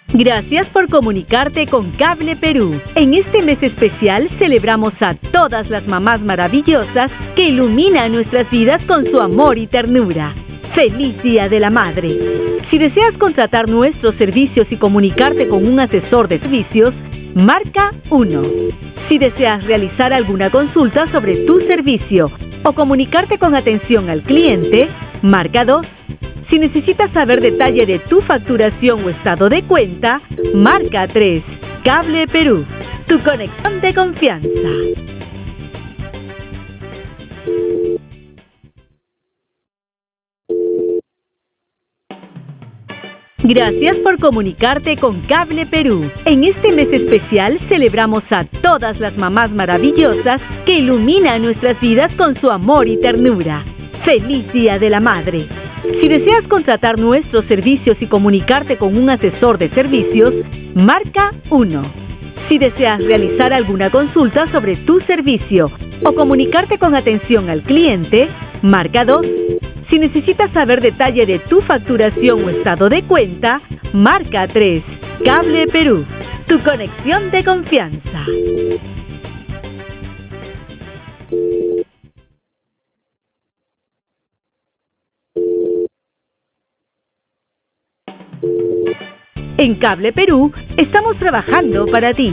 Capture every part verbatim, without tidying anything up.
Gracias por comunicarte con Cable Perú. En este mes especial celebramos a todas las mamás maravillosas que iluminan nuestras vidas con su amor y ternura. ¡Feliz Día de la Madre! Si deseas contratar nuestros servicios y comunicarte con un asesor de servicios, marca uno. Si deseas realizar alguna consulta sobre tu servicio o comunicarte con atención al cliente, marca dos. Si necesitas saber detalle de tu facturación o estado de cuenta, marca tres. Cable Perú, tu conexión de confianza. Gracias por comunicarte con Cable Perú. En este mes especial celebramos a todas las mamás maravillosas que iluminan nuestras vidas con su amor y ternura. ¡Feliz Día de la Madre! Si deseas contratar nuestros servicios y comunicarte con un asesor de servicios, marca uno. Si deseas realizar alguna consulta sobre tu servicio o comunicarte con atención al cliente, marca dos. Si necesitas saber detalle de tu facturación o estado de cuenta, marca tres. Cable Perú, tu conexión de confianza. En Cable Perú estamos trabajando para ti.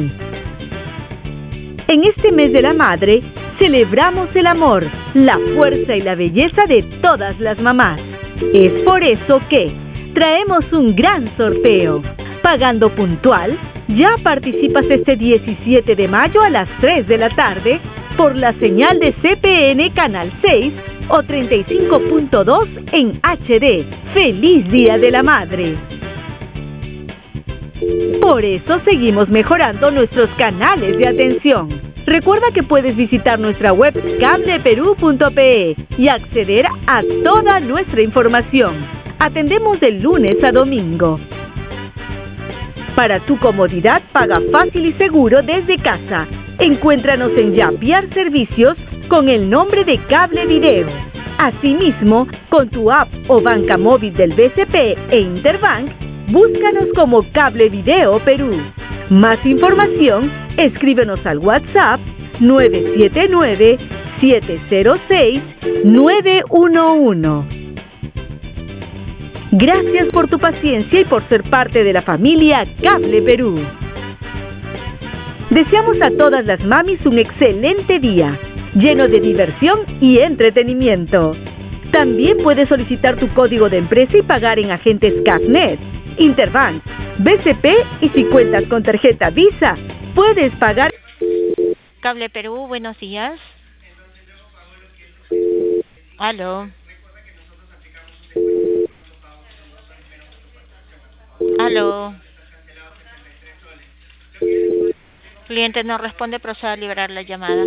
En este mes de la madre, celebramos el amor, la fuerza y la belleza de todas las mamás. Es por eso que traemos un gran sorteo. Pagando puntual, ya participas este diecisiete de mayo a las tres de la tarde por la señal de C P N Canal seis o treinta y cinco punto dos en H D. ¡Feliz Día de la Madre! Por eso seguimos mejorando nuestros canales de atención. Recuerda que puedes visitar nuestra web cable perú punto pe y acceder a toda nuestra información. Atendemos de lunes a domingo. Para tu comodidad, paga fácil y seguro desde casa. Encuéntranos en Yapiar Servicios con el nombre de Cable Video. Asimismo, con tu app o banca móvil del B C P e Interbank, búscanos como Cable Video Perú. Más información, escríbenos al WhatsApp nueve siete nueve, siete cero seis, nueve uno uno. Gracias por tu paciencia y por ser parte de la familia Cable Perú. Deseamos a todas las mamis un excelente día, lleno de diversión y entretenimiento. También puedes solicitar tu código de empresa y pagar en agentes Cafnet, Interbank, B C P y si cuentas con tarjeta Visa, puedes pagar. Cable Perú, buenos días. Aló. Aló. Cliente no responde, proceda a liberar la llamada.